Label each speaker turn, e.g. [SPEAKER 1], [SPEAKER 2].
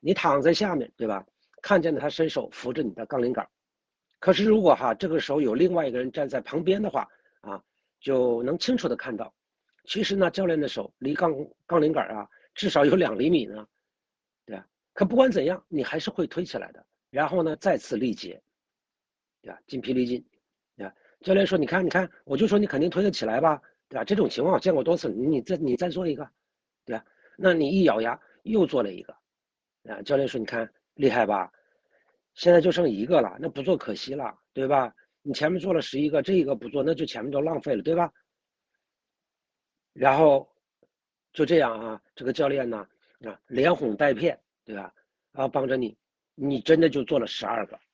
[SPEAKER 1] 你躺在下面，对吧？看见了他伸手扶着你的杠铃杆。可是如果这个时候有另外一个人站在旁边的话就能清楚的看到，其实呢教练的手离杠铃杆至少有2厘米呢，对吧？可不管怎样，你还是会推起来的，然后呢再次力竭，对吧？筋疲力尽，对吧？教练说你看，我就说你肯定推得起来吧，对吧？这种情况我见过多次，你再做一个，对吧？那你一咬牙又做了一个，教练说你看厉害吧？现在就剩一个了，那不做可惜了，对吧？你前面做了11个，这一个不做，那就前面都浪费了，对吧？然后就这样这个教练呢连哄带骗，对吧？帮着你真的就做了12个，